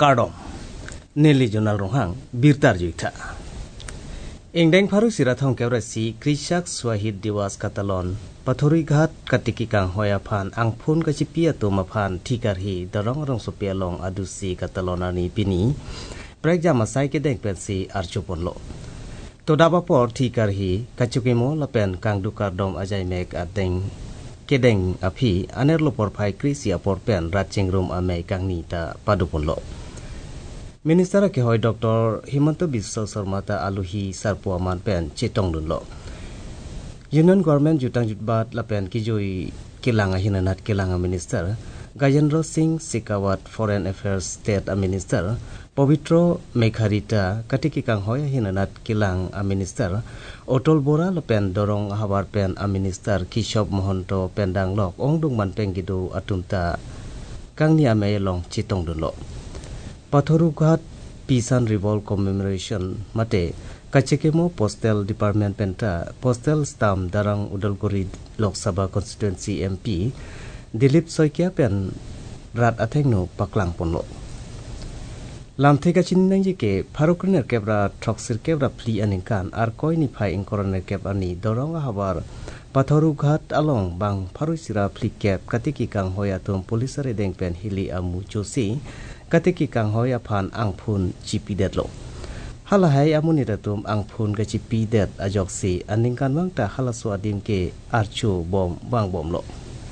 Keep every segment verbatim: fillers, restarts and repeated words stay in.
Kardom Nelly Jonal Rohang Birtar Juita Ingdeng Paru Sirathong Kevrasi Krishak Swahid Diwas Katalon Pathori Ghat Katiki Kang Hoya Phan Angphun Kachipia Tumaphan Tikarhi Darong Rong Sopialong Adusi Katalonani Pini Prekja Masai Kedeng Pensi Archuponlo Todabapor Tikarhi Kachukimo Lapen Kang Dukardom Ajay Mek Adeng Kedeng Api Anerlo Porpai Krisia Porpen Ratching Room Ame Kang Nita Paduponlo Minister ke hoi Doctor Himanta Biswa Sarma ta aluhi sarpu aman pen chetong dunlo Union Government jutang jutbat lapen kijoi kilanga hinanat kilanga Minister Gajendra Singh Sikawat Foreign Affairs State a Minister Pavitro Mekharita katiki kang hoya hinanat kilang a Minister Otol Bora lapen dorong habar pen a Minister Kishop Mohanto pendang lok ongdung man pengidu atumta kang ni ame long chetong dunlo Pathorugat Peace and Revolt Commemoration Mate Kachekemo Postal Department Penta Postal Stamp Darang Udalguri Lok Sabha Constituency M P Dilip Soikia Pen Rat Athengno Paklang Ponlo Lamtheka Chinnangi ke Pharukner Kebra Troxir Kebra Pli Aninkan Arkoi ni Phai Inkorner Kebani Dorong Habar Pathorugat Along Bang Pharusira Pli Keb Katiki Kang Hoyatum Polisare Deng Pen Hili Amu Chosi Katiki kang hoya phan angphun chipi det lo halahai amuni datum angphun ga chipi det ajoksi aningkan wangta halasu adim ke archu bom bang bom lo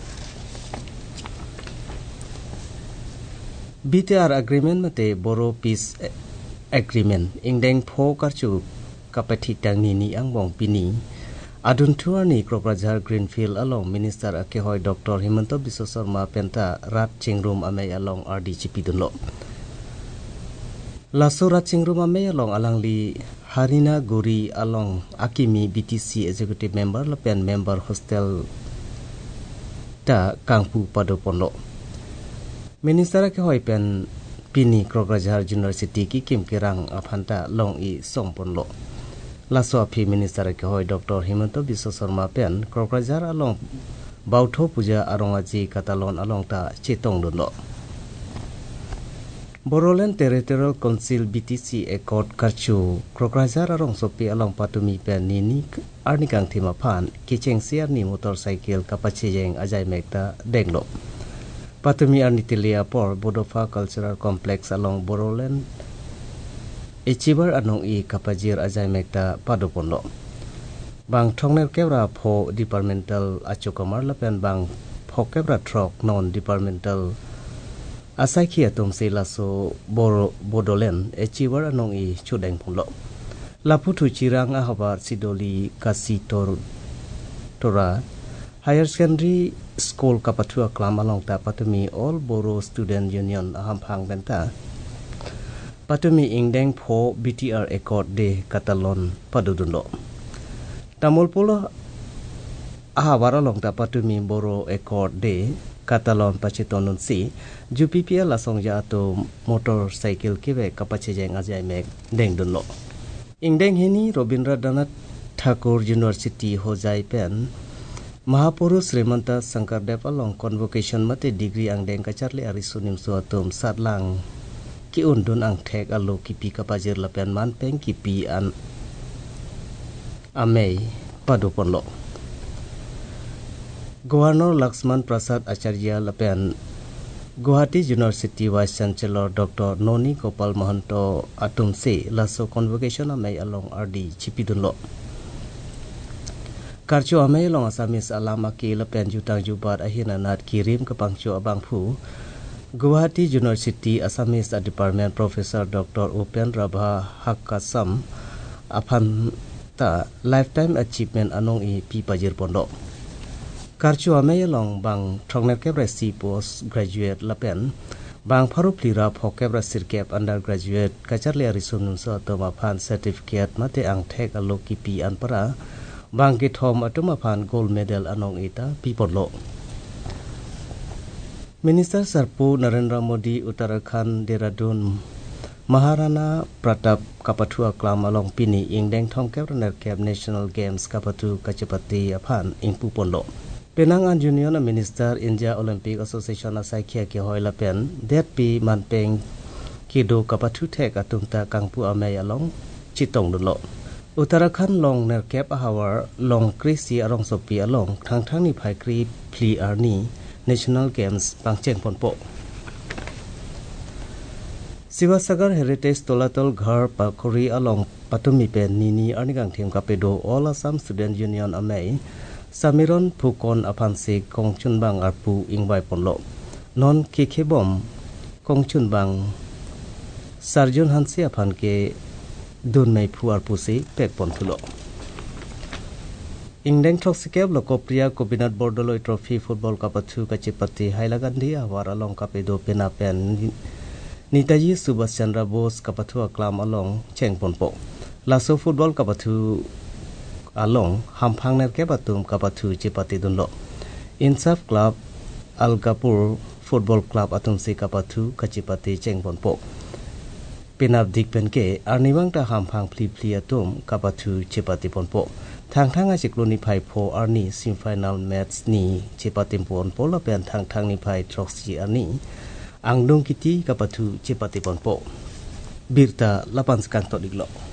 B T R agreement mate Boro Peace Agreement ingdeng pho karchu kapati tangni ni angbong pini adun tour ni Kroprajar Greenfield along Minister ake hoi Doctor Himanta Biswa Sarma penta rat chingrum ame along R D chipi dunlo Laso rat chingrum ame along alangli Harina Guri along Akimi B T C Executive Member lapen Member Hostel ta Kangpu Padoponlo Minister ake hoi pen pini Kroprajar University ki kim kirang aphanta long i songponlo Laso api Minister ke hoi Doctor Himanta Biswa Sarma pen Kroprajar along Bautho Puja Arongaji Katalon along ta chetong dunlo Boroland Territorial Council B T C Accord Karchu Kroprajar arong sopi along patumi pen nini arnikang thima phan kicheng siar ni motorcycle kapachejeng ajai mekta denglo Patumi arnitilia por Bodofa Cultural Complex along Boroland Achiever anong i kapajir ajay mekta padoponlo Bang thongner kebra pho departmental achokamar lapen bang pho kebra trok non departmental asai khia tum se laso boro Bodoland Achiever anong i chudeng phonlo Laputhu chirang a habar sidoli kasitor tora Higher Secondary School kapathua klam along ta patumi All Boro Student Union ahamphang benta Patumi ingdeng pho B T R Accord de Katalon padudunlo Tamol polo ahawara long ta patumi Boro Accord de Katalon pachitonun si Ju P P L lasong ja to motorcycle kibe kapachejeng ajai mek deng dunlo Ingdeng hini Robindranath Thakur University hojai pen Mahapurush Srimanta Sankardev along convocation mate degree angdeng kacharle arisunim suatum satlang ki undun ang thek alo kipi kapajir lapen man peng kipi an amei paduponlo Governor Laxman Prasad Acharya lapen Guwahati University Vice Chancellor Doctor Noni Gopal Mohanto atumse laso convocation amei along R D chipidunlo Karchu amei along Assamese alama ki lapen jutang jubat ahinanat kirim kapangchu abangphu Guwahati University Assamese Department Professor Doctor Upen Rabha Hakkasam Aphan ta Lifetime Achievement anong i pi pajir pondo Karchu amei along bang thongner kebra si post graduate lapen bang pharup lira phok kebra sirkep undergraduate kacharle risunun sa toma phan certificate mate ang thek alo ki pi an para bang githom atuma phan gold medal anong ita pi podlo Minister Sarpu Narendra Modi Uttarakhand Dehradun Maharana Pratap Kapathua Klam along Pini ingdeng thong kebra keb National Games Kapatu Kachapati aphan ingpu ponlo Penangan Union Minister India Olympic Association asai khia ke hoila pen det pi manpeng kido kapathu thek atumta kangpu amay along chitong dulo Uttarakhand long nerkep ahawar long krisi arong sopi along thang thang ni phai kri pli arni National Games pangcheng ponpo Sivasagar Heritage Tolatol Ghar Pakuri along Patumi Pen Nini Arnigang Thim Kapedo All Assam Student Union Amay Samiron Phukon Aphansi Kongchunbang Arpu Ingbai Ponlo Non Kikhebom Kongchunbang Sarjun Hansi Aphanke Dun Mai Phu Arpu Se Pek Ponthulo Ingdeng Thoksikeb Lokopriya Gopinath Bordoloi Trophy Football Kapathu Kachipati Hailagandhi Awar along Kapedo Penapen Netaji Subhash Chandra Bose Kapathu Aklam along Cheng Ponpo Lasso Football Kapathu along Hamphang Nerke Batum Kapathu Chipati Dunlo Insaf Club Al Gapur Football Club Atumsi Kapathu Kachipati Cheng Ponpo Pinap Dikpenke Arniwang Ta Hamphang Pli Pli Atum Kapathu Chipati Ponpo Thang Thang Achikluni Phai Pho Arni Semi-final match ni Chipati Ponpo la pen Thang Thang ni Phai Troxi Arni Angdong kiti kapathu Chipati Ponpo Birta lapan sekang to diglo